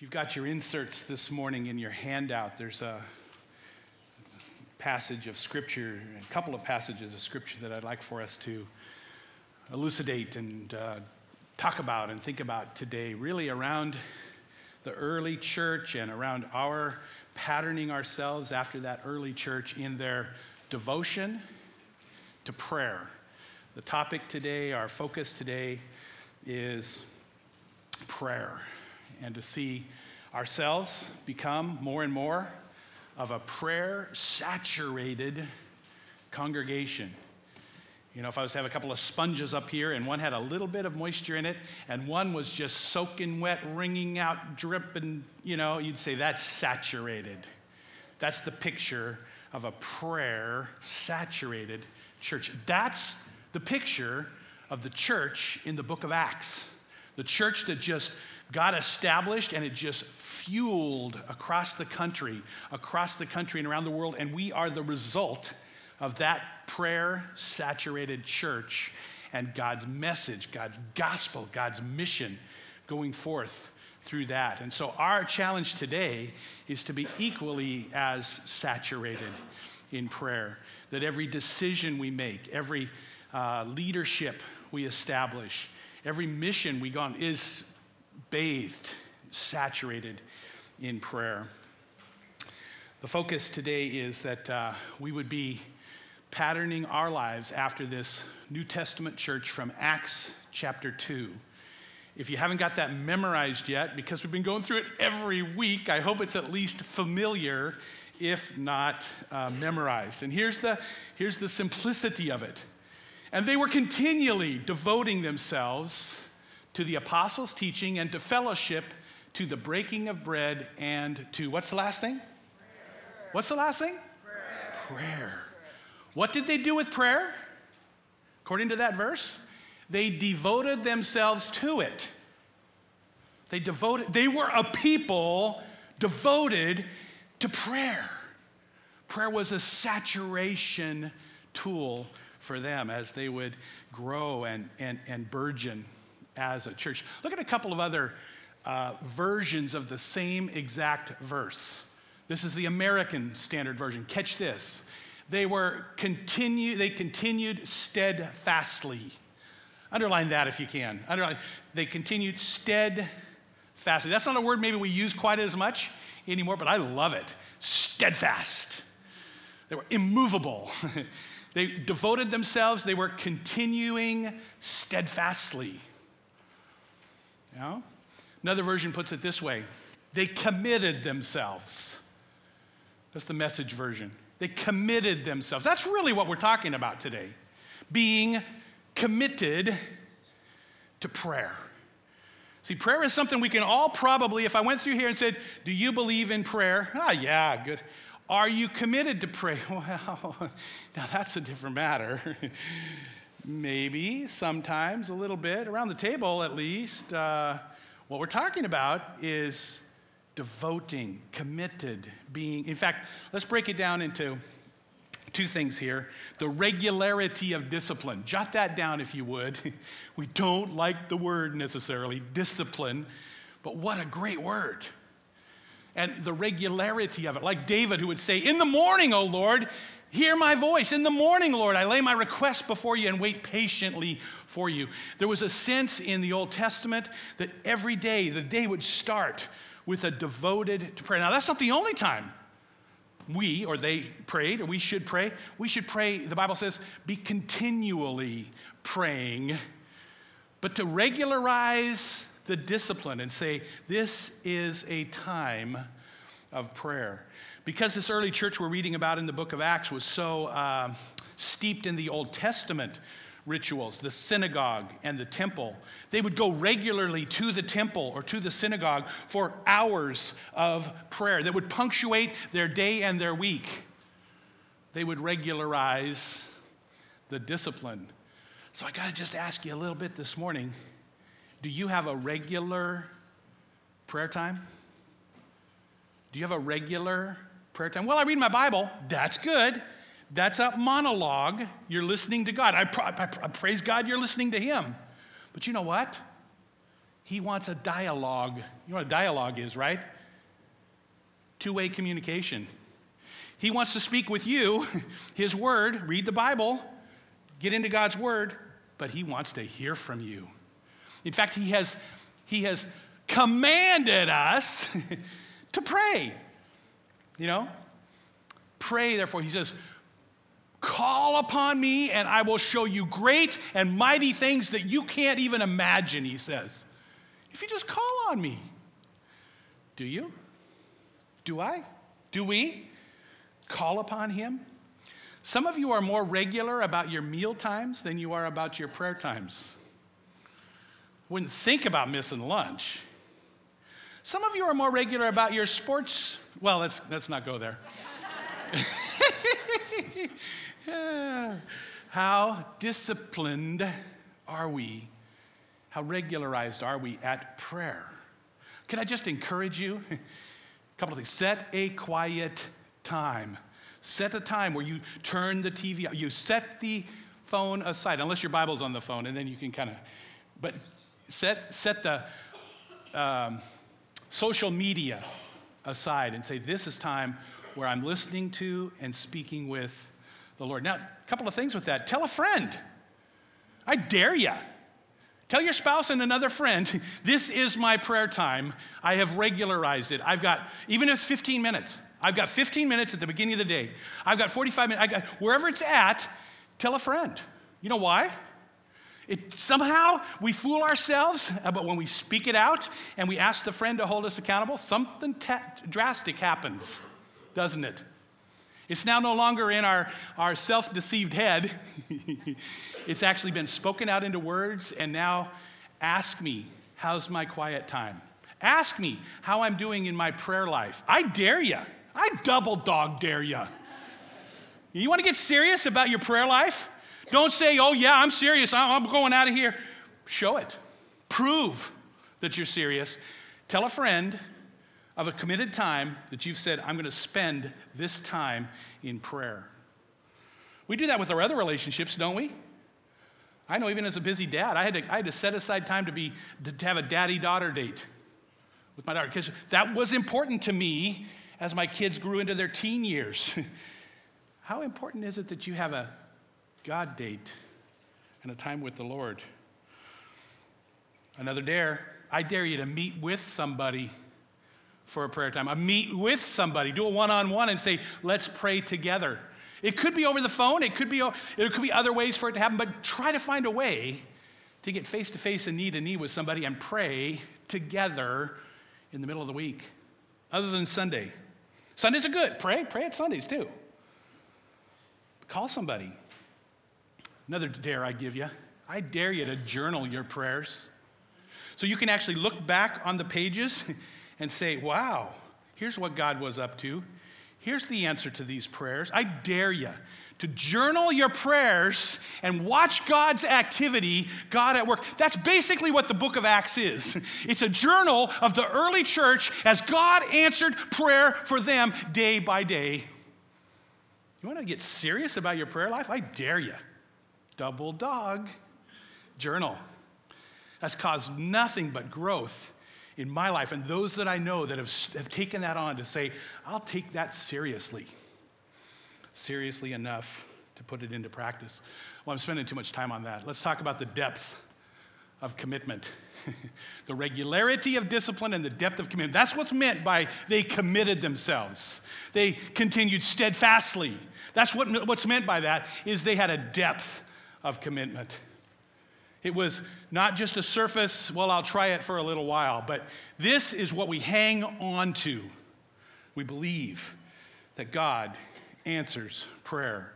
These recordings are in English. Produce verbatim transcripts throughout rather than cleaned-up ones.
You've got your inserts this morning in your handout. There's a passage of Scripture, a couple of passages of Scripture that I'd like for us to elucidate and uh, talk about and think about today, really around the early church and around our patterning ourselves after that early church in their devotion to prayer. The topic today, our focus today, is prayer, and to see ourselves become more and more of a prayer-saturated congregation. You know, if I was to have a couple of sponges up here and one had a little bit of moisture in it and one was just soaking wet, wringing out, dripping, you know, you'd say that's saturated. That's the picture of a prayer-saturated church. That's the picture of the church in the book of Acts. The church that just got established and it just fueled across the country, across the country and around the world, and we are the result of that prayer-saturated church and God's message, God's gospel, God's mission going forth through that. And so our challenge today is to be equally as saturated in prayer, that every decision we make, every uh, leadership we establish, every mission we go on is bathed, saturated in prayer. The focus today is that uh, we would be patterning our lives after this New Testament church from Acts chapter two. If you haven't got that memorized yet, because we've been going through it every week, I hope it's at least familiar, if not uh, memorized. And here's the, here's the simplicity of it. And they were continually devoting themselves to the apostles' teaching and to fellowship, to the breaking of bread, and to, what's the last thing? Prayer. What's the last thing? Prayer. Prayer. What did they do with prayer? According to that verse, they devoted themselves to it. They devoted, they were a people devoted to prayer. Prayer was a saturation tool for them as they would grow and, and, and burgeon as a church. Look at a couple of other uh, versions of the same exact verse. This is the American Standard Version. Catch this. They were continue. They continued steadfastly. Underline that if you can. Underline. They continued steadfastly. That's not a word maybe we use quite as much anymore, but I love it. Steadfast. They were immovable. They devoted themselves. They were continuing steadfastly. You know? Another version puts it this way. They committed themselves. That's the Message version. They committed themselves. That's really what we're talking about today. Being committed to prayer. See, prayer is something we can all probably, if I went through here and said, do you believe in prayer? Ah, yeah, good. Are you committed to pray? Well, now that's a different matter. Maybe, sometimes, a little bit, around the table at least. Uh, what we're talking about is devoting, committed, being. In fact, let's break it down into two things here. The regularity of discipline. Jot that down if you would. We don't like the word necessarily, discipline, but what a great word. And the regularity of it, like David who would say, in the morning, O Lord, hear my voice. In the morning, Lord, I lay my request before you and wait patiently for you. There was a sense in the Old Testament that every day, the day would start with a devoted to prayer. Now, that's not the only time we or they prayed, or we should pray. We should pray, the Bible says, be continually praying, but to regularize the discipline and say, this is a time of prayer. Because this early church we're reading about in the book of Acts was so uh, steeped in the Old Testament rituals, the synagogue and the temple, they would go regularly to the temple or to the synagogue for hours of prayer that would punctuate their day and their week. They would regularize the discipline. So I got to just ask you a little bit this morning. Do you have a regular prayer time? Do you have a regular prayer time? Well, I read my Bible. That's good. That's a monologue. You're listening to God. I, I, I praise God you're listening to Him. But you know what? He wants a dialogue. You know what a dialogue is, right? Two-way communication. He wants to speak with you, his word, read the Bible, get into God's word, but he wants to hear from you. In fact, he has, he has commanded us to pray. You know? Pray, therefore, he says, call upon me and I will show you great and mighty things that you can't even imagine, he says. If you just call on me. Do you? Do I? Do we call upon him? Some of you are more regular about your meal times than you are about your prayer times. Wouldn't think about missing lunch. Some of you are more regular about your sports. Well, let's, let's not go there. How disciplined are we? How regularized are we at prayer? Can I just encourage you? A couple of things. Set a quiet time. Set a time where you turn the T V off. You set the phone aside, unless your Bible's on the phone, and then you can kind of, but set, set the um, social media aside and say, this is time where I'm listening to and speaking with the Lord. Now, a couple of things with that. Tell a friend. I dare you. Tell your spouse and another friend, this is my prayer time. I have regularized it. I've got, even if it's fifteen minutes, I've got fifteen minutes at the beginning of the day. I've got forty-five minutes. I got, wherever it's at, tell a friend. You know why? It, somehow we fool ourselves, but when we speak it out and we ask the friend to hold us accountable, something ta- drastic happens, doesn't it? It's now no longer in our, our self-deceived head. It's actually been spoken out into words, and now ask me, how's my quiet time? Ask me how I'm doing in my prayer life. I dare you. I double dog dare you. You want to get serious about your prayer life? Don't say, oh yeah, I'm serious, I'm going out of here. Show it. Prove that you're serious. Tell a friend of a committed time that you've said, I'm going to spend this time in prayer. We do that with our other relationships, don't we? I know even as a busy dad, I had to, I had to set aside time to, be, to have a daddy-daughter date with my daughter, because that was important to me as my kids grew into their teen years. How important is it that you have a God date and a time with the Lord? Another dare, I dare you to meet with somebody for a prayer time. I meet with somebody, do a one-on-one and say, let's pray together. It could be over the phone, it could be, it could be other ways for it to happen, but try to find a way to get face-to-face and knee-to-knee with somebody and pray together in the middle of the week, other than Sunday. Sundays are good. Pray, pray at Sundays too. Call somebody. Another dare I give you, I dare you to journal your prayers. So you can actually look back on the pages and say, wow, here's what God was up to. Here's the answer to these prayers. I dare you to journal your prayers and watch God's activity, God at work. That's basically what the book of Acts is. It's a journal of the early church as God answered prayer for them day by day. You want to get serious about your prayer life? I dare you. Double dog. Journal. That's caused nothing but growth in my life, and those that I know that have, have taken that on to say, I'll take that seriously. Seriously enough to put it into practice. Well, I'm spending too much time on that. Let's talk about the depth of commitment. The regularity of discipline and the depth of commitment. That's what's meant by they committed themselves. They continued steadfastly. That's what, what's meant by that, is they had a depth of commitment. It was not just a surface, well, I'll try it for a little while, but this is what we hang on to. We believe that God answers prayer.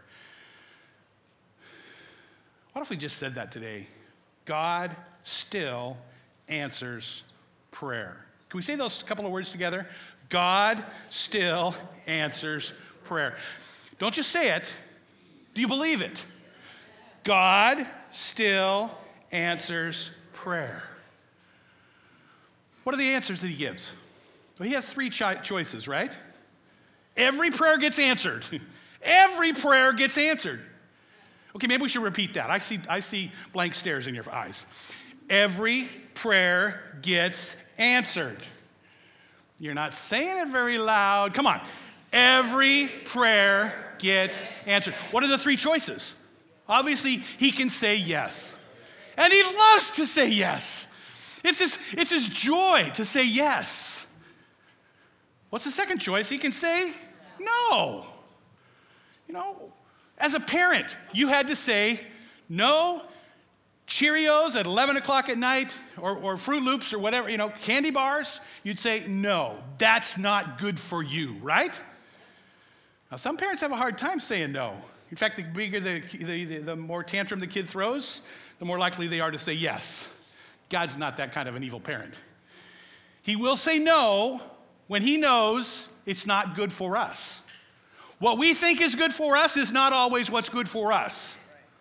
What if we just said that today? God still answers prayer. Can we say those couple of words together? God still answers prayer. Don't just say it. Do you believe it? God still answers prayer. What are the answers that he gives? Well, he has three cho- choices, right? Every prayer gets answered. Every prayer gets answered. Okay, maybe we should repeat that. I see, I see blank stares in your eyes. every prayer gets answered. You're not saying it very loud. Come on. Every prayer gets answered. What are the three choices? Obviously, he can say yes. And he loves to say yes. It's his, it's his joy to say yes. What's the second choice? He can say no. You know, as a parent, you had to say no Cheerios at eleven o'clock at night, or, or Fruit Loops or whatever, you know, candy bars. You'd say no, that's not good for you, right? Now, some parents have a hard time saying no. In fact, the bigger the, the, the, the more tantrum the kid throws, the more likely they are to say yes. God's not that kind of an evil parent. He will say no when he knows it's not good for us. What we think is good for us is not always what's good for us.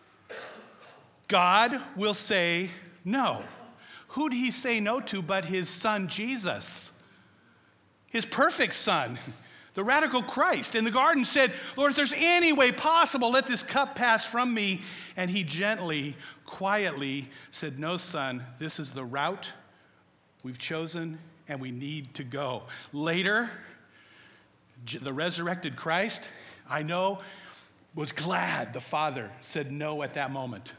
God will say no. Who did he say no to but his son Jesus? His perfect son, the radical Christ. In the garden said, Lord, if there's any way possible, let this cup pass from me. And he gently, quietly said, no, son, this is the route we've chosen and we need to go. Later, the resurrected Christ, I know, was glad the Father said no at that moment.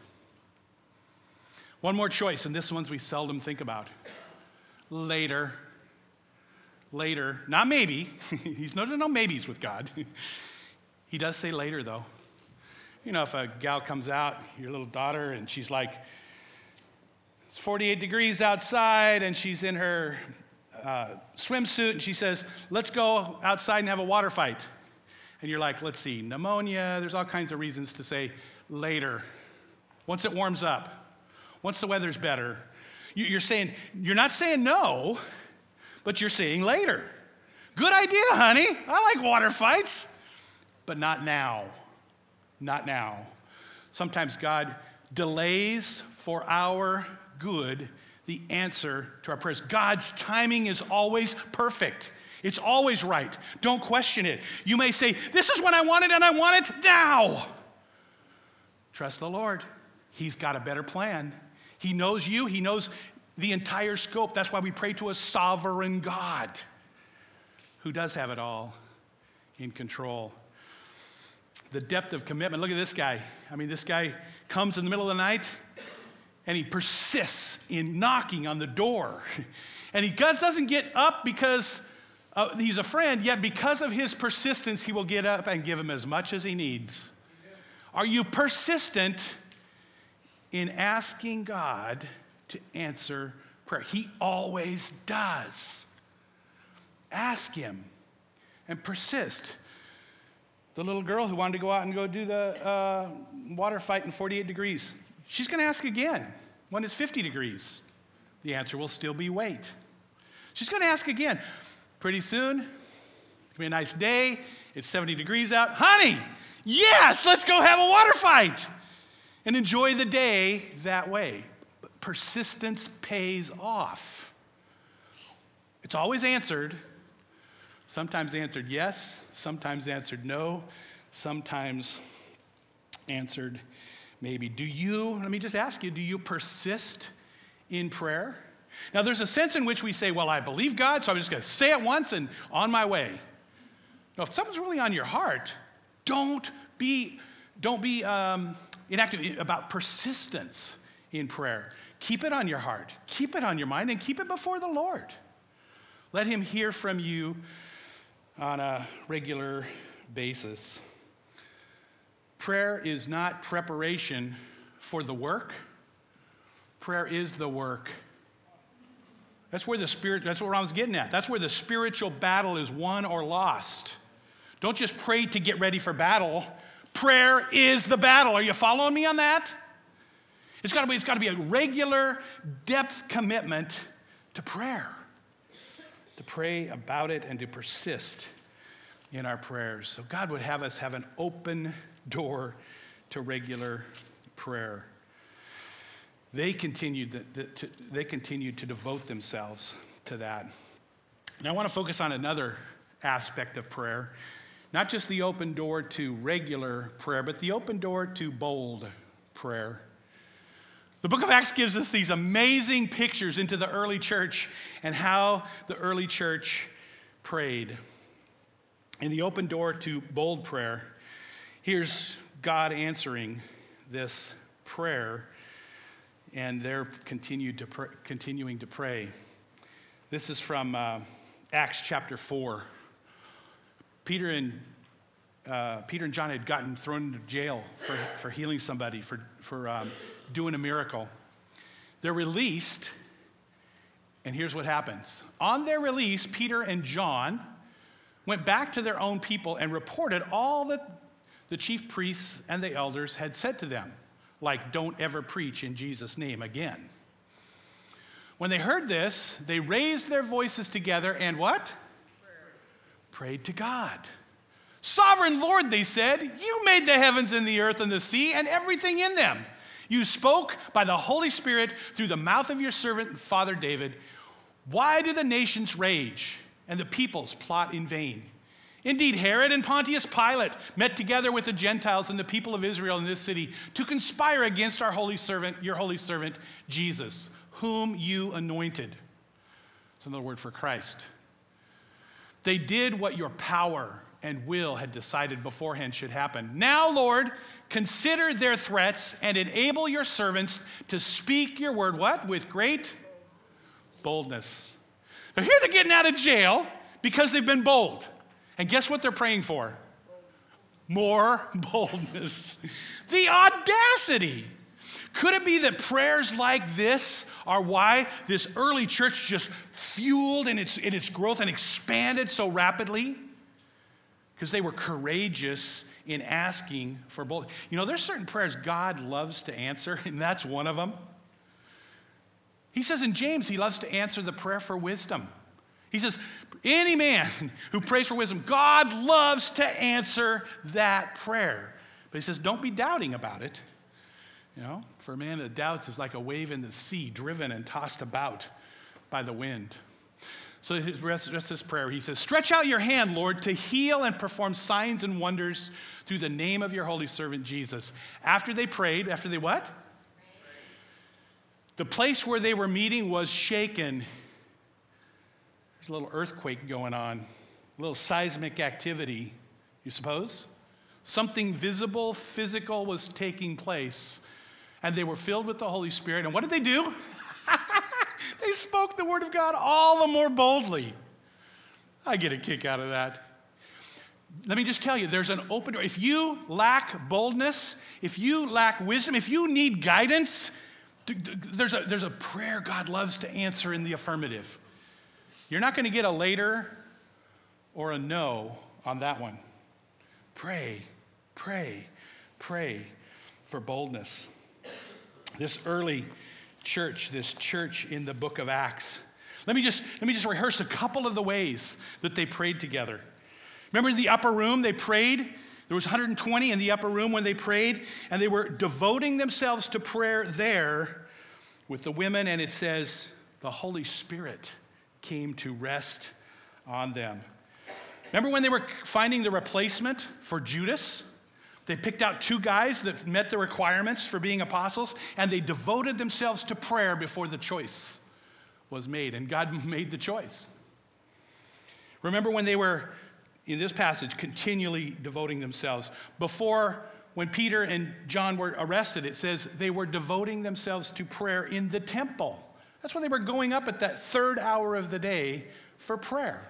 One more choice, and this one's we seldom think about. Later. Later. Not maybe. He's no, no maybes with God. He does say later, though. You know, if a gal comes out, your little daughter, and she's like, it's forty-eight degrees outside, and she's in her uh, swimsuit, and she says, let's go outside and have a water fight. And you're like, let's see, pneumonia, there's all kinds of reasons to say later. Once it warms up. Once the weather's better. You're saying, you're not saying no, but you're saying later. Good idea, honey. I like water fights. But not now. Not now. Sometimes God delays for our good the answer to our prayers. God's timing is always perfect. It's always right. Don't question it. You may say, this is when I want it and I want it now. Trust the Lord. He's got a better plan. He knows you. He knows the entire scope. That's why we pray to a sovereign God who does have it all in control. The depth of commitment. Look at this guy. I mean, this guy comes in the middle of the night and he persists in knocking on the door. And he doesn't get up because uh, he's a friend, yet because of his persistence, he will get up and give him as much as he needs. Are you persistent in asking God to answer prayer? He always does. Ask him and persist. The little girl who wanted to go out and go do the uh, water fight in forty-eight degrees, she's going to ask again when it's fifty degrees. The answer will still be wait. She's going to ask again. Pretty soon, it's going to be a nice day. It's seventy degrees out. Honey, yes, let's go have a water fight. And enjoy the day that way. But persistence pays off. It's always answered. Sometimes answered yes, sometimes answered no, sometimes answered maybe. Do you, let me just ask you, do you persist in prayer? Now, there's a sense in which we say, well, I believe God, so I'm just going to say it once and on my way. No, if something's really on your heart, don't be, don't be, um, inactive about persistence in prayer. Keep it on your heart. Keep it on your mind and keep it before the Lord. Let him hear from you on a regular basis. Prayer is not preparation for the work. Prayer is the work. That's where the spirit, that's what I was getting at. That's where the spiritual battle is won or lost. Don't just pray to get ready for battle. Prayer is the battle. Are you following me on that? It's got to be, it's got to be a regular depth commitment to prayer. To pray about it and to persist in our prayers. So God would have us have an open door to regular prayer. They continued, the, the, to, they continued to devote themselves to that. And I want to focus on another aspect of prayer. Not just the open door to regular prayer, but the open door to bold prayer. The book of Acts gives us these amazing pictures into the early church and how the early church prayed. In the open door to bold prayer, here's God answering this prayer, and they're continued to pr- continuing to pray. This is from uh, Acts chapter four. Peter and uh, Peter and John had gotten thrown into jail for, for healing somebody, for for um, doing a miracle. They're released, and here's what happens. On their release, Peter and John went back to their own people and reported all that the chief priests and the elders had said to them, like, don't ever preach in Jesus' name again. When they heard this, they raised their voices together and what? Prayer. Prayed to God. Sovereign Lord, they said, you made the heavens and the earth and the sea and everything in them. You spoke by the Holy Spirit through the mouth of your servant, Father David. Why do the nations rage and the peoples plot in vain? Indeed, Herod and Pontius Pilate met together with the Gentiles and the people of Israel in this city to conspire against our holy servant, your holy servant, Jesus, whom you anointed. It's another word for Christ. They did what your power and will had decided beforehand should happen. Now, Lord, consider their threats and enable your servants to speak your word, what? With great boldness. Now here they're getting out of jail because they've been bold. And guess what they're praying for? More boldness. The audacity. Could it be that prayers like this are why this early church just fueled in its, in its growth and expanded so rapidly? Because they were courageous in asking for boldness. You know, there's certain prayers God loves to answer, and that's one of them. He says in James, he loves to answer the prayer for wisdom. He says, any man who prays for wisdom, God loves to answer that prayer. But he says, don't be doubting about it. You know, for a man that doubts is like a wave in the sea, driven and tossed about by the wind. So the rest of this prayer, he says, stretch out your hand, Lord, to heal and perform signs and wonders through the name of your holy servant Jesus. After they prayed, after they what? The place where they were meeting was shaken. There's a little earthquake going on, a little seismic activity, you suppose? Something visible, physical was taking place, and they were filled with the Holy Spirit. And what did they do? They spoke the word of God all the more boldly. I get a kick out of that. Let me just tell you, there's an open door. If you lack boldness, if you lack wisdom, if you need guidance, there's a, there's a prayer God loves to answer in the affirmative. You're not going to get a later or a no on that one. Pray, pray, pray for boldness. This early church, this church in the book of Acts. Let me just, let me just rehearse a couple of the ways that they prayed together. Remember in the upper room, they prayed. There was one hundred twenty in the upper room when they prayed, and they were devoting themselves to prayer there with the women, and it says the Holy Spirit came to rest on them. Remember when they were finding the replacement for Judas? They picked out two guys that met the requirements for being apostles, and they devoted themselves to prayer before the choice was made, and God made the choice. Remember when they were, in this passage, continually devoting themselves. Before, when Peter and John were arrested, it says they were devoting themselves to prayer in the temple. That's why they were going up at that third hour of the day for prayer.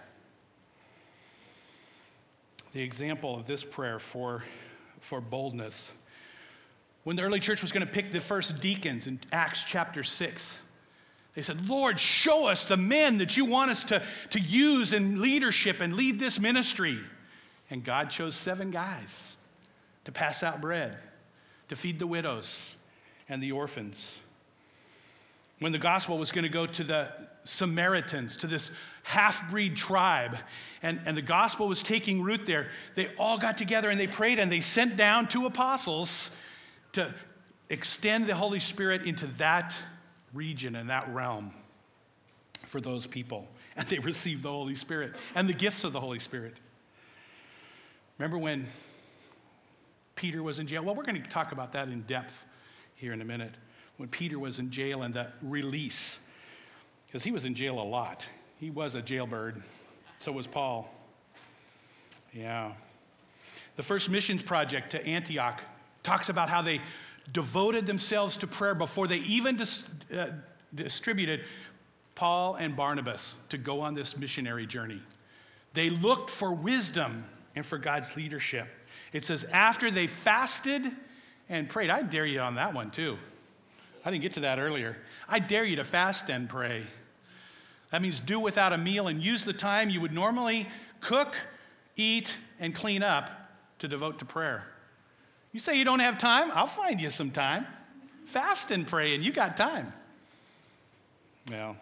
The example of this prayer for for boldness. When the early church was going to pick the first deacons in Acts chapter six, they said, Lord, show us the men that you want us to, to use in leadership and lead this ministry. And God chose seven guys to pass out bread, to feed the widows and the orphans. When the gospel was going to go to the Samaritans, to this half-breed tribe, and, and the gospel was taking root there, they all got together and they prayed, and they sent down two apostles to extend the Holy Spirit into that region and that realm for those people. And they received the Holy Spirit and the gifts of the Holy Spirit. Remember when Peter was in jail? Well, we're going to talk about that in depth here in a minute. when Peter was in jail and the release, because he was in jail a lot. He was a jailbird. So was Paul. Yeah. The first missions project to Antioch talks about how they devoted themselves to prayer before they even dis- uh, distributed Paul and Barnabas to go on this missionary journey. They looked for wisdom and for God's leadership. It says, after they fasted and prayed. I dare you on that one too. I didn't get to that earlier. I dare you to fast and pray. That means do without a meal and use the time you would normally cook, eat, and clean up to devote to prayer. You say you don't have time? I'll find you some time. Fast and pray, and you got time. Well,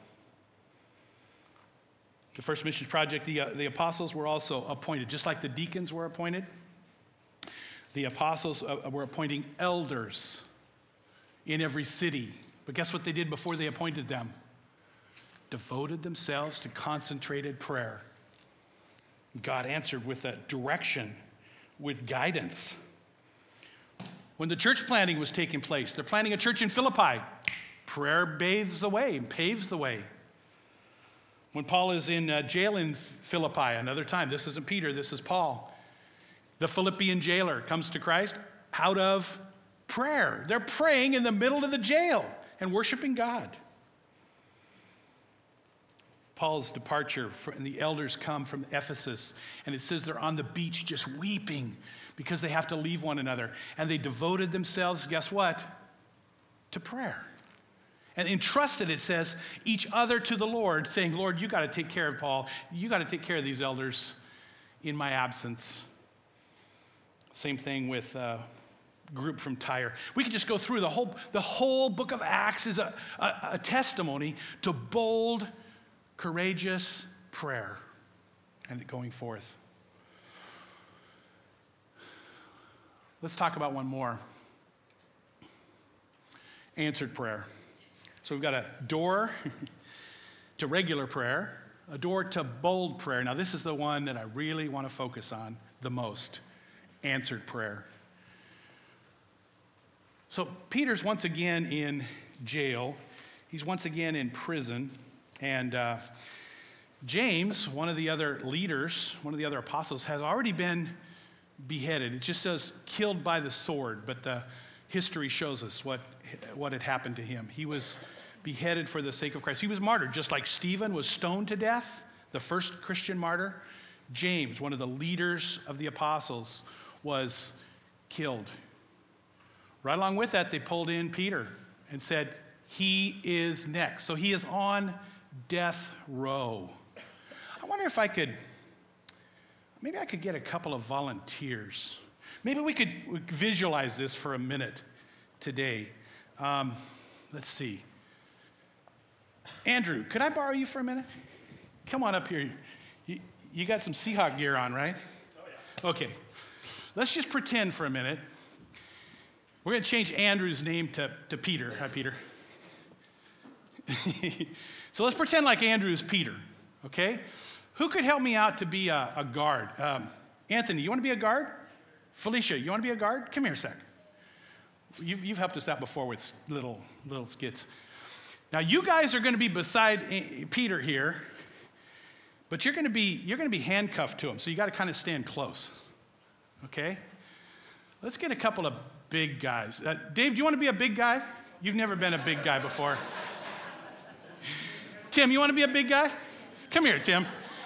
the first missions project, the, uh, the apostles were also appointed, just like the deacons were appointed. The apostles uh, were appointing elders in every city. But guess what they did before they appointed them? Devoted themselves to concentrated prayer. God answered with a direction, with guidance. When the church planting was taking place, they're planting a church in Philippi. Prayer bathes the way, paves the way. When Paul is in uh, jail in Philippi, another time, this isn't Peter, this is Paul. The Philippian jailer comes to Christ out of prayer. They're praying in the middle of the jail and worshiping God. Paul's departure, and the elders come from Ephesus, and it says they're on the beach just weeping because they have to leave one another. And they devoted themselves, guess what? To prayer. And entrusted, it says, each other to the Lord, saying, Lord, you got to take care of Paul. You got to take care of these elders in my absence. Same thing with a group from Tyre. We could just go through the whole, the whole book of Acts is a, a, a testimony to bold, courageous prayer and going forth. Let's talk about one more. Answered prayer. So we've got a door to regular prayer, a door to bold prayer. Now this is the one that I really want to focus on the most. Answered prayer. So Peter's once again in jail. He's once again in prison. And uh, James, one of the other leaders, one of the other apostles, has already been beheaded. It just says killed by the sword, but the history shows us what, what had happened to him. He was beheaded for the sake of Christ. He was martyred, just like Stephen was stoned to death, the first Christian martyr. James, one of the leaders of the apostles, was killed. Right along with that, they pulled in Peter and said, he is next. So he is on death row. I wonder if I could, maybe I could get a couple of volunteers. Maybe we could visualize this for a minute today. Um, let's see. Andrew, could I borrow you for a minute? Come on up here. You, you got some Seahawk gear on, right? Oh, yeah. Okay. Let's just pretend for a minute. We're going to change Andrew's name to, to Peter. Hi, Peter. So let's pretend like Andrew's Peter, okay? Who could help me out to be a, a guard? Um, Anthony, you want to be a guard? Felicia, you want to be a guard? Come here a sec. You've, you've helped us out before with little, little skits. Now, you guys are going to be beside Peter here, but you're going to be, you're going to be handcuffed to him, so you got to kind of stand close, okay? Let's get a couple of big guys. Uh, Dave, do you want to be a big guy? You've never been a big guy before. Tim, you want to be a big guy? Come here, Tim.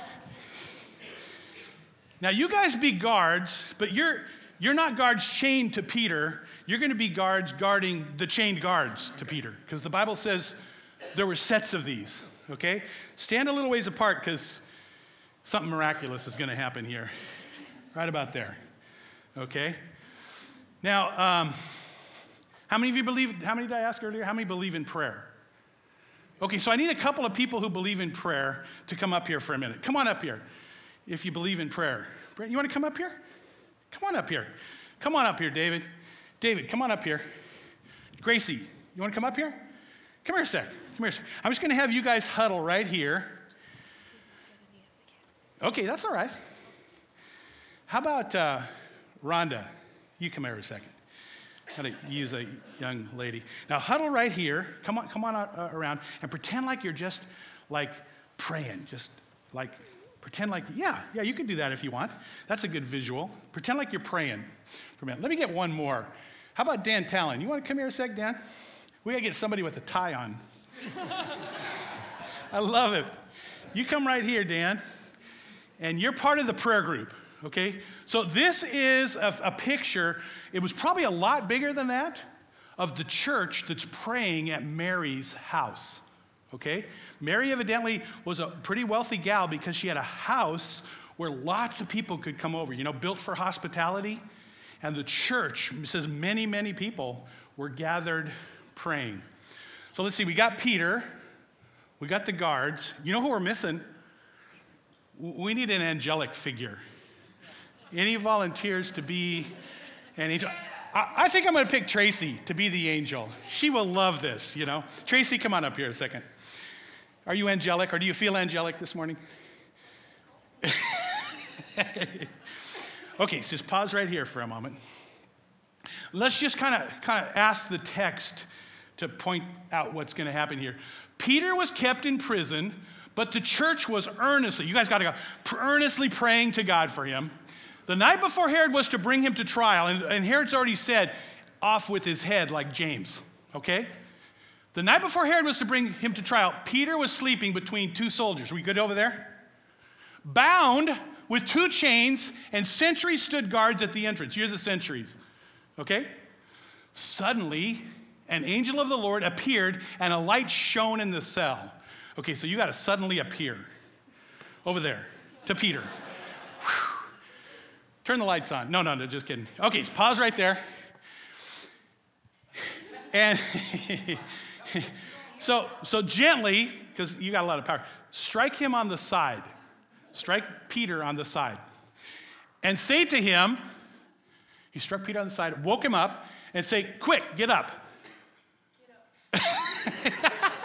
Now, you guys be guards, but you're, you're not guards chained to Peter. You're going to be guards guarding the chained guards to Peter, because the Bible says there were sets of these, okay? Stand a little ways apart, because something miraculous is going to happen here. Right about there, okay? Now, um, how many of you believe, how many did I ask earlier? How many believe in prayer? Okay, so I need a couple of people who believe in prayer to come up here for a minute. Come on up here if you believe in prayer. Brent, you want to come up here? Come on up here. Come on up here, David. David, come on up here. Gracie, you want to come up here? Come here a sec. Come here a sec. I'm just going to have you guys huddle right here. Okay, that's all right. How about uh, Rhonda? You come here a second. Got to use a young lady. Now huddle right here. Come on, come on uh, around and pretend like you're just like praying. Just like pretend like yeah, yeah. You can do that if you want. That's a good visual. Pretend like you're praying for a minute. Let me get one more. How about Dan Talon? You want to come here a sec, Dan? We got to get somebody with a tie on. I love it. You come right here, Dan, and you're part of the prayer group. Okay, so this is a, a picture, it was probably a lot bigger than that, of the church that's praying at Mary's house, okay? Mary evidently was a pretty wealthy gal because she had a house where lots of people could come over, you know, built for hospitality. And the church, it says many, many people were gathered praying. So let's see, we got Peter, we got the guards. You know who we're missing? We need an angelic figure. Any volunteers to be an angel? I, I think I'm going to pick Tracy to be the angel. She will love this, you know. Tracy, come on up here a second. Are you angelic, or do you feel angelic this morning? Okay, so just pause right here for a moment. Let's just kind of kind of ask the text to point out what's going to happen here. Peter was kept in prison, but the church was earnestly, you guys got to go, earnestly praying to God for him. The night before Herod was to bring him to trial, and, and Herod's already said, off with his head like James, okay? The night before Herod was to bring him to trial, Peter was sleeping between two soldiers. Are we good over there? Bound with two chains, and sentries stood guards at the entrance. You're the sentries, okay? Suddenly, an angel of the Lord appeared, and a light shone in the cell. Okay, so you got to suddenly appear over there to Peter. Whew. Turn the lights on. No, no, no, just kidding. Okay, so pause right there. And so, so gently, because you got a lot of power, strike him on the side. Strike Peter on the side. And say to him, he struck Peter on the side, woke him up, and say, quick, get up. Get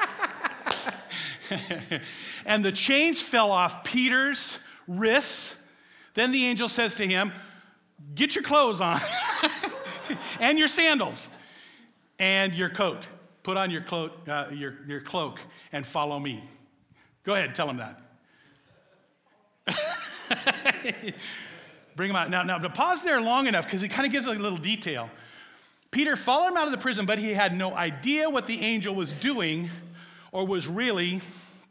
up. And the chains fell off Peter's wrists. Then the angel says to him, get your clothes on and your sandals and your coat. Put on your cloak, uh, your, your cloak and follow me. Go ahead, tell him that. Bring him out. Now, now, to pause there long enough because it kind of gives a little detail. Peter followed him out of the prison, but he had no idea what the angel was doing or was really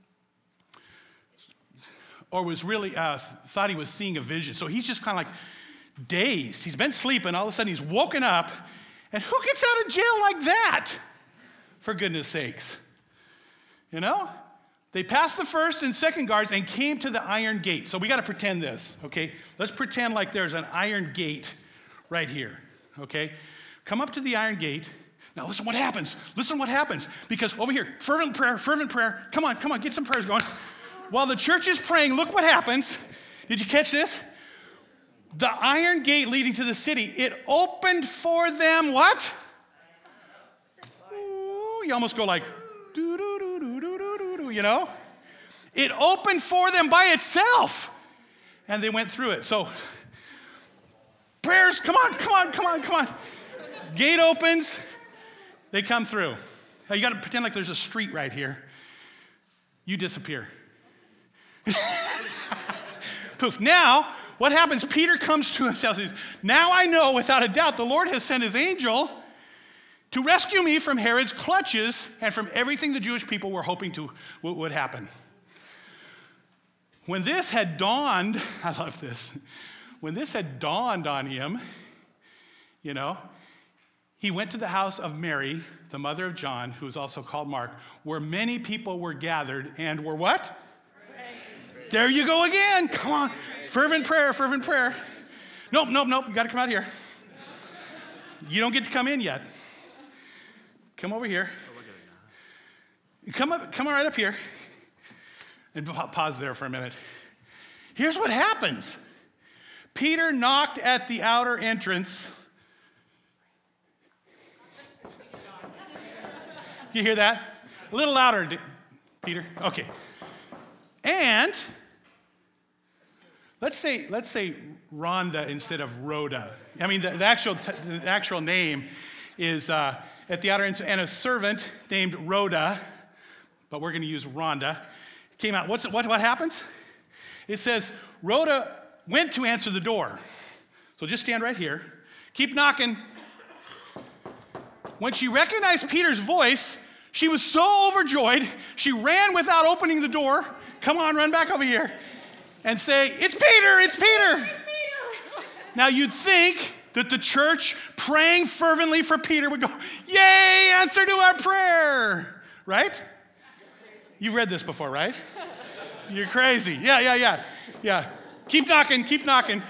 or was really uh, thought he was seeing a vision. So he's just kind of like dazed. He's been sleeping. All of a sudden, he's woken up. And who gets out of jail like that? For goodness sakes. You know? They passed the first and second guards and came to the iron gate. So we got to pretend this, okay? Let's pretend like there's an iron gate right here, okay? Come up to the iron gate. Now listen what happens. Listen what happens. Because over here, fervent prayer, fervent prayer. Come on, come on, get some prayers going. While the church is praying, look what happens. Did you catch this? The iron gate leading to the city, it opened for them what? Ooh, you almost go like, doo-doo-doo-doo-doo-doo-doo, you know? It opened for them by itself. And they went through it. So, prayers, come on, come on, come on, come on. Gate opens, they come through. Now you got to pretend like there's a street right here. You disappear. Poof. Now, what happens? Peter comes to himself and says, now I know without a doubt the Lord has sent his angel to rescue me from Herod's clutches and from everything the Jewish people were hoping to would happen. When this had dawned, I love this, when this had dawned on him, you know, he went to the house of Mary, the mother of John, who is also called Mark, where many people were gathered and were what? There you go again. Come on. Fervent prayer, fervent prayer. Nope, nope, nope. You got to come out here. You don't get to come in yet. Come over here. Come up, come right up here. And pause there for a minute. Here's what happens. Peter knocked at the outer entrance. You hear that? A little louder, Peter. Okay. And let's say let's say Rhonda instead of Rhoda. I mean, the, the actual t- the actual name is uh, at the outer entrance, and a servant named Rhoda, but we're going to use Rhonda, came out. What's, what, what happens? It says, Rhoda went to answer the door. So just stand right here. Keep knocking. When she recognized Peter's voice, she was so overjoyed, she ran without opening the door. Come on, run back over here. And say, it's Peter, it's Peter. It's Peter. Now you'd think that the church praying fervently for Peter would go, yay, answer to our prayer, right? You've read this before, right? You're crazy. Yeah, yeah, yeah, yeah. Keep knocking, keep knocking.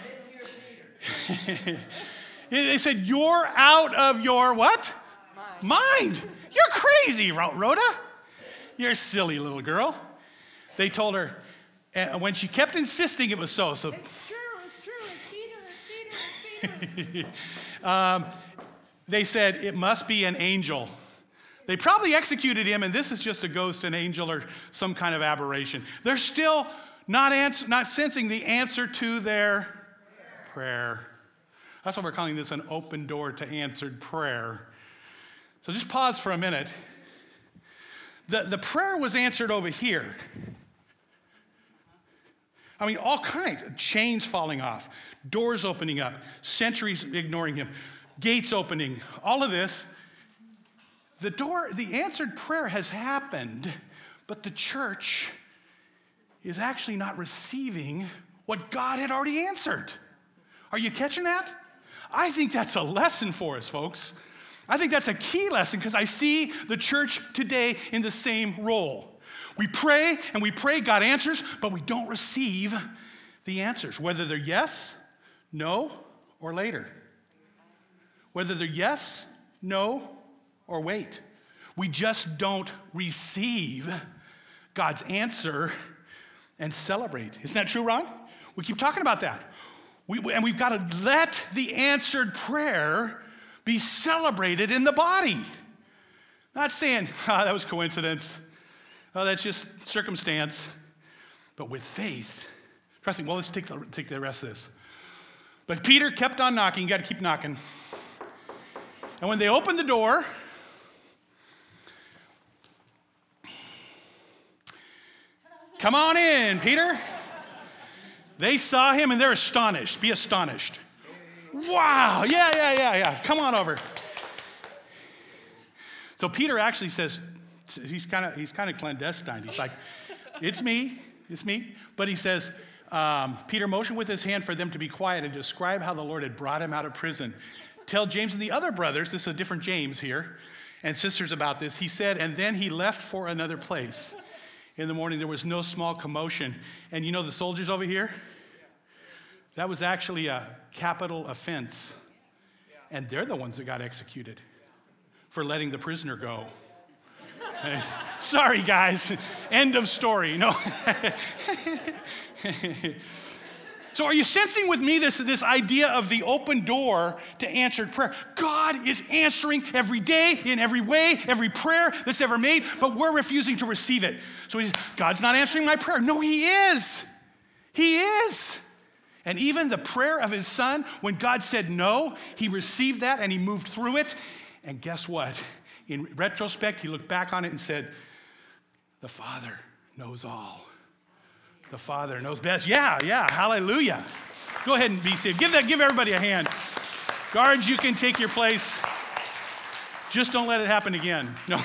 They said, you're out of your what? Mind. Mind. You're crazy, Rhoda. You're a silly little girl. They told her, and when she kept insisting it was so. So it's true, it's true, it's Peter, it's Peter, it's Peter. um, they said, it must be an angel. They probably executed him, and this is just a ghost, an angel, or some kind of aberration. They're still not, ans- not sensing the answer to their prayer. prayer. That's why we're calling this an open door to answered prayer. So just pause for a minute. The, the prayer was answered over here. I mean, all kinds of chains falling off, doors opening up, sentries ignoring him, gates opening, all of this. The door, the answered prayer has happened, but the church is actually not receiving what God had already answered. Are you catching that? I think that's a lesson for us, folks. I think that's a key lesson because I see the church today in the same role. We pray and we pray, God answers, but we don't receive the answers, whether they're yes, no, or later. Whether they're yes, no, or wait. We just don't receive God's answer and celebrate. Isn't that true, Ron? We keep talking about that. We, and we've got to let the answered prayer be celebrated in the body. Not saying, ah, that was coincidence. Oh, that's just circumstance. But with faith, trust me, well, let's take the, take the rest of this. But Peter kept on knocking. You got to keep knocking. And when they opened the door, come on in, Peter. They saw him and they're astonished. Be astonished. Wow, yeah, yeah, yeah, yeah. Come on over. So Peter actually says, he's kind of he's kind of clandestine. He's like, it's me, it's me. But he says, um, Peter motioned with his hand for them to be quiet and describe how the Lord had brought him out of prison. Tell James and the other brothers, this is a different James here, and sisters about this. He said, and then he left for another place. In the morning, there was no small commotion. And you know the soldiers over here? That was actually a capital offense. And they're the ones that got executed for letting the prisoner go. Hey, sorry, guys. End of story. No. So are you sensing with me this, this idea of the open door to answered prayer? God is answering every day, in every way, every prayer that's ever made, but we're refusing to receive it. So he's, God's not answering my prayer. No, he is. He is. And even the prayer of his son, when God said no, he received that and he moved through it. And guess what? In retrospect, he looked back on it and said, the Father knows all. The Father knows best. Yeah, yeah, hallelujah. Go ahead and be seated. Give that, give everybody a hand. Guards, you can take your place. Just don't let it happen again. No.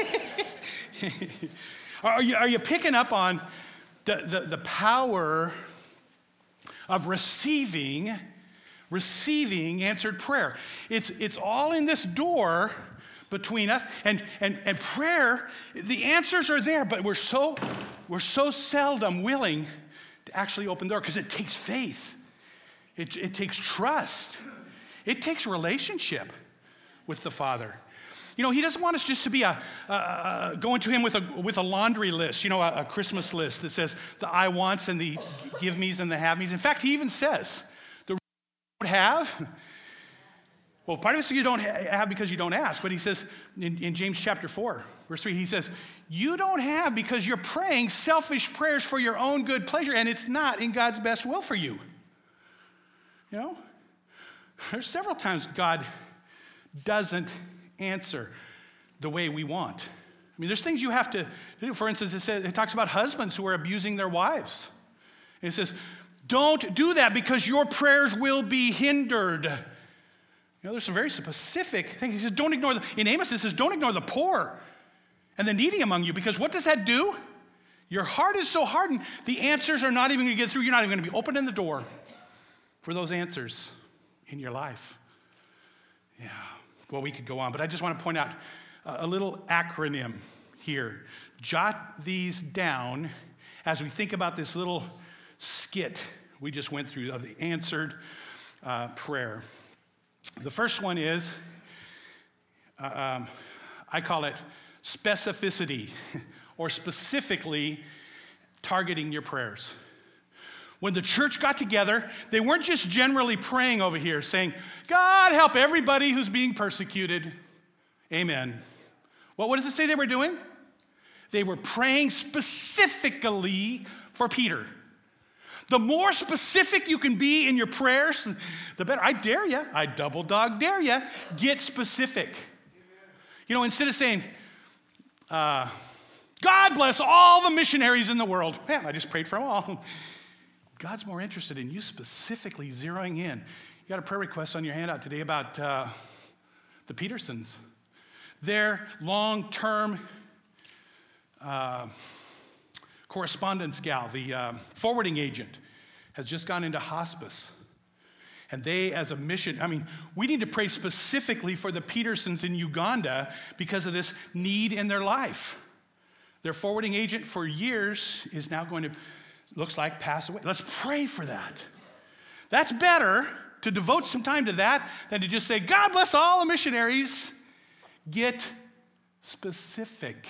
Are you, are you picking up on the, the, the power of receiving, receiving answered prayer? It's, it's all in this door between us and, and, and prayer. The answers are there, but we're so, we're so seldom willing to actually open the door because it takes faith. It, it takes trust. It takes relationship with the Father. You know, he doesn't want us just to be a, a, a going to him with a with a laundry list, you know, a, a Christmas list that says the I wants and the give me's and the have me's. In fact, he even says the don't have. Well, part of it's you don't have because you don't ask, but he says in, in James chapter four, verse three, he says, you don't have because you're praying selfish prayers for your own good pleasure, and it's not in God's best will for you. You know? There's several times God doesn't answer the way we want. I mean, there's things you have to do. For instance, it says, it talks about husbands who are abusing their wives. And it says, don't do that because your prayers will be hindered. You know, there's some very specific things. He says, don't ignore the, in Amos, it says, don't ignore the poor and the needy among you, because what does that do? Your heart is so hardened, the answers are not even going to get through. You're not even going to be opening the door for those answers in your life. Yeah, well, we could go on, but I just want to point out a little acronym here. Jot these down as we think about this little skit we just went through of the answered uh, prayer. The first one is, uh, um, I call it specificity, or specifically targeting your prayers. When the church got together, they weren't just generally praying over here saying, God help everybody who's being persecuted. Amen. Well, what does it say they were doing? They were praying specifically for Peter. The more specific you can be in your prayers, the better. I dare you, I double dog dare you, get specific. You know, instead of saying, uh, God bless all the missionaries in the world. Man, I just prayed for them all. God's more interested in you specifically zeroing in. You got a prayer request on your handout today about uh, the Petersons. Their long-term uh, correspondence gal, the uh, forwarding agent, has just gone into hospice. And they, as a mission, I mean, we need to pray specifically for the Petersons in Uganda because of this need in their life. Their forwarding agent for years is now going to, looks like, pass away. Let's pray for that. That's better to devote some time to that than to just say, God bless all the missionaries. Get specific.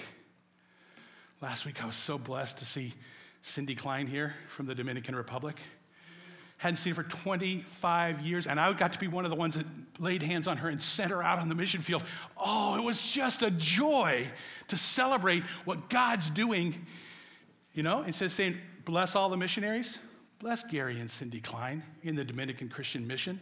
Last week I was so blessed to see Cindy Klein here from the Dominican Republic. Hadn't seen her for twenty-five years, and I got to be one of the ones that laid hands on her and sent her out on the mission field. Oh, it was just a joy to celebrate what God's doing. You know, instead of saying, bless all the missionaries, bless Gary and Cindy Klein in the Dominican Christian Mission.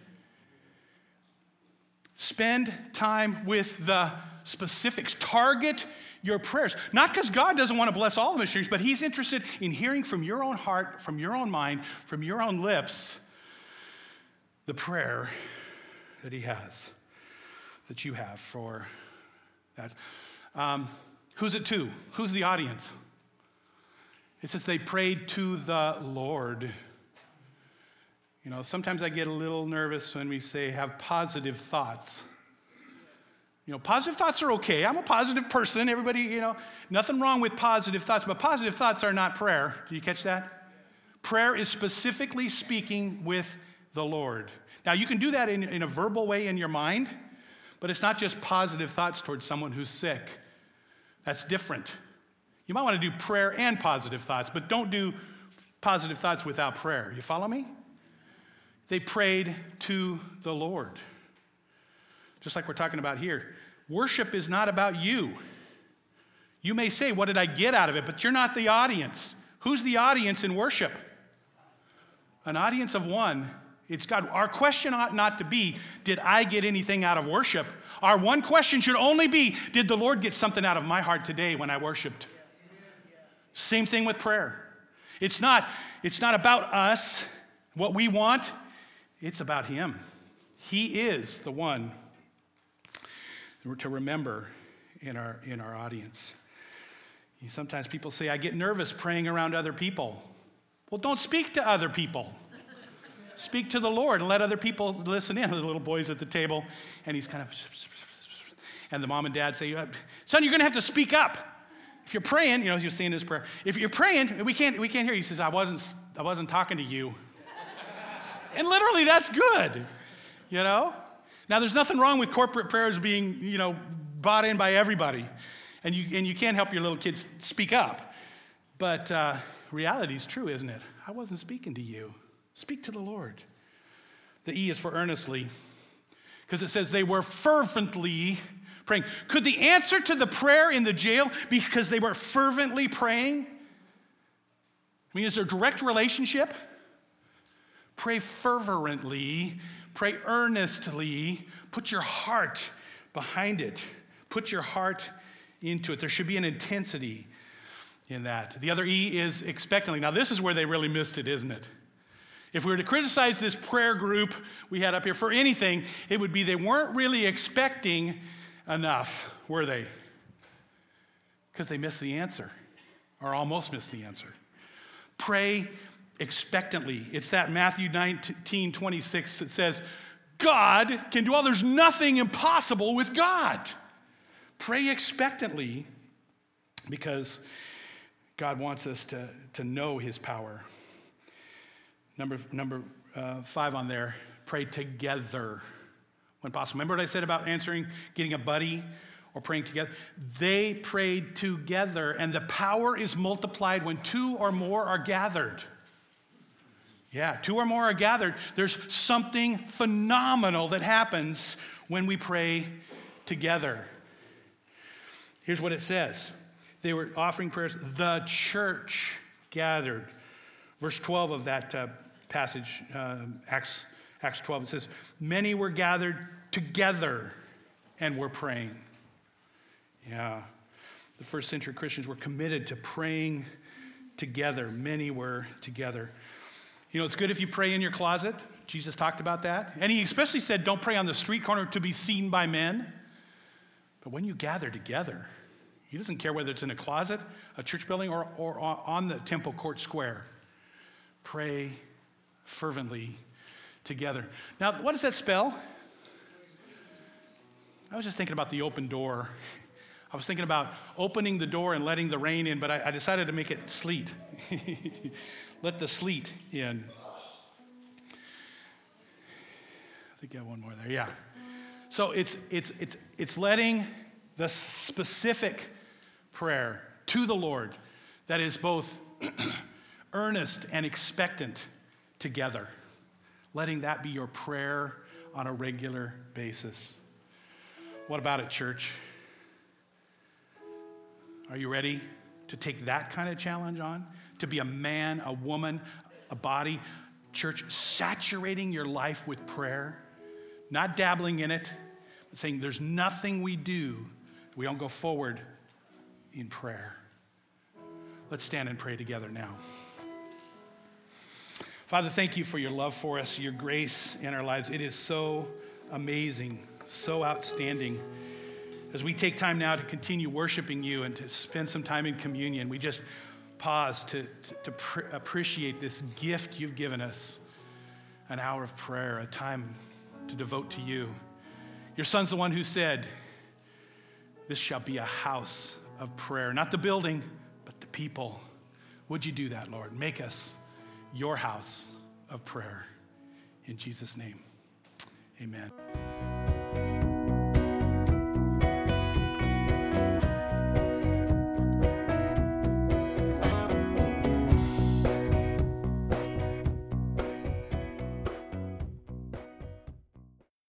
Spend time with the specifics. Target your prayers. Not because God doesn't want to bless all the missionaries, but he's interested in hearing from your own heart, from your own mind, from your own lips, the prayer that he has, that you have for that. Um, who's it to? Who's the audience? It says they prayed to the Lord. You know, sometimes I get a little nervous when we say have positive thoughts. You know, positive thoughts are okay. I'm a positive person. Everybody, you know, nothing wrong with positive thoughts, but positive thoughts are not prayer. Do you catch that? Prayer is specifically speaking with the Lord. Now, you can do that in, in a verbal way in your mind, but it's not just positive thoughts towards someone who's sick. That's different. You might want to do prayer and positive thoughts, but don't do positive thoughts without prayer. You follow me? They prayed to the Lord. Just like we're talking about here. Worship is not about you. You may say, what did I get out of it? But you're not the audience. Who's the audience in worship? An audience of one. It's God. Our question ought not to be, did I get anything out of worship? Our one question should only be, did the Lord get something out of my heart today when I worshiped? Same thing with prayer. It's not, it's not about us, what we want. It's about him. He is the one to remember in our, in our audience. Sometimes people say, I get nervous praying around other people. Well, don't speak to other people. Speak to the Lord and let other people listen in. The little boy's at the table, and he's kind of, and the mom and dad say, son, you're going to have to speak up. If you're praying, you know, you're saying this prayer. If you're praying, we can't, we can't hear you. He says, I wasn't, I wasn't talking to you. And literally, that's good, you know? Now, there's nothing wrong with corporate prayers being, you know, bought in by everybody. And you, and you can't help your little kids speak up. But uh, reality is true, isn't it? I wasn't speaking to you. Speak to the Lord. The E is for earnestly, because it says they were fervently praying. Could the answer to the prayer in the jail be because they were fervently praying? I mean, is there a direct relationship? Pray fervently, pray earnestly, put your heart behind it. Put your heart into it. There should be an intensity in that. The other E is expectantly. Now, this is where they really missed it, isn't it? If we were to criticize this prayer group we had up here for anything, it would be they weren't really expecting enough, were they? Because they missed the answer, or almost missed the answer. Pray expectantly. It's that Matthew nineteen twenty-six that says, God can do all. There's nothing impossible with God. Pray expectantly because God wants us to, to know his power. Number, number uh, five on there, pray together when possible. Remember what I said about answering, getting a buddy or praying together? They prayed together, and the power is multiplied when two or more are gathered. Yeah, two or more are gathered. There's something phenomenal that happens when we pray together. Here's what it says. They were offering prayers. The church gathered. Verse twelve of that uh, passage, uh, Acts, Acts twelve, it says, many were gathered together and were praying. Yeah, the first century Christians were committed to praying together. Many were together. You know, it's good if you pray in your closet. Jesus talked about that. And he especially said, don't pray on the street corner to be seen by men. But when you gather together, he doesn't care whether it's in a closet, a church building, or, or on the temple court square. Pray fervently together. Now, what does that spell? I was just thinking about the open door. I was thinking about opening the door and letting the rain in, but I, I decided to make it sleet. Let the sleet in. I think I have one more there. Yeah. So it's it's it's it's letting the specific prayer to the Lord that is both earnest and expectant together. Letting that be your prayer on a regular basis. What about it, church? Are you ready to take that kind of challenge on? To be a man, a woman, a body, church, saturating your life with prayer, not dabbling in it, but saying there's nothing we do, we don't go forward in prayer. Let's stand and pray together now. Father, thank you for your love for us, your grace in our lives. It is so amazing, so outstanding. As we take time now to continue worshiping you and to spend some time in communion, we just pause to, to, to pr- appreciate this gift you've given us, an hour of prayer, a time to devote to you. Your son's the one who said, this shall be a house of prayer, not the building, but the people. Would you do that, Lord? Make us your house of prayer. In Jesus' name, amen.